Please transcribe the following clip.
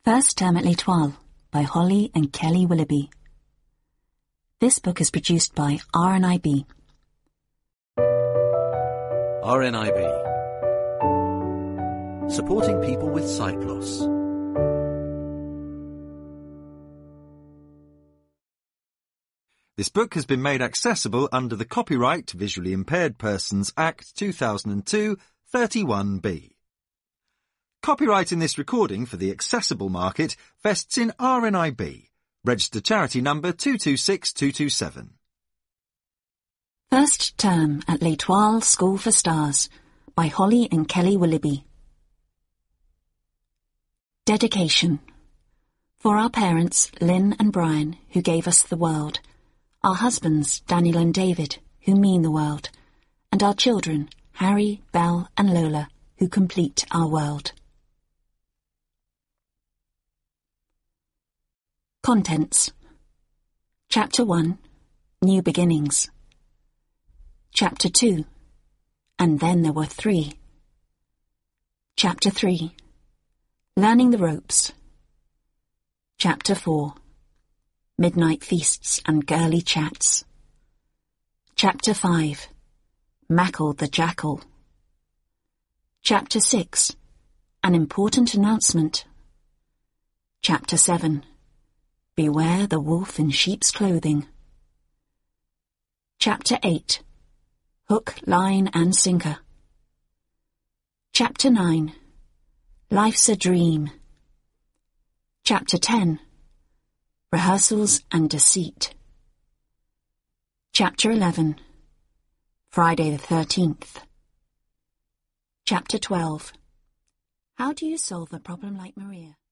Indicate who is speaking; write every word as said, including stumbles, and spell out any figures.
Speaker 1: First Term at L'Étoile by Holly and Kelly Willoughby. This book is produced by R N I B.
Speaker 2: R N I B. Supporting people with sight loss.
Speaker 3: This book has been made accessible under the Copyright Visually Impaired Persons Act two thousand two, thirty-one B. Copyright in this recording for the accessible market vests in R N I B, registered charity number two two six two two seven.
Speaker 1: First Term at L'Étoile School for Stars by Holly and Kelly Willoughby. Dedication. For our parents, Lynn and Brian, who gave us the world, our husbands, Daniel and David, who mean the world, and our children, Harry, Belle and Lola, who complete our world. Contents. Chapter one, New Beginnings. Chapter two, And Then There Were Three. Chapter three, Learning the Ropes. Chapter four, Midnight Feasts and Girly Chats. Chapter five, Mackle the Jackal. Chapter six, An Important Announcement. Chapter seven, Beware the Wolf in Sheep's Clothing. Chapter eight, Hook, Line and Sinker. Chapter nine, Life's a Dream. Chapter ten, Rehearsals and Deceit. Chapter eleven, Friday the thirteenth. Chapter twelve, How do you solve a problem like Maria?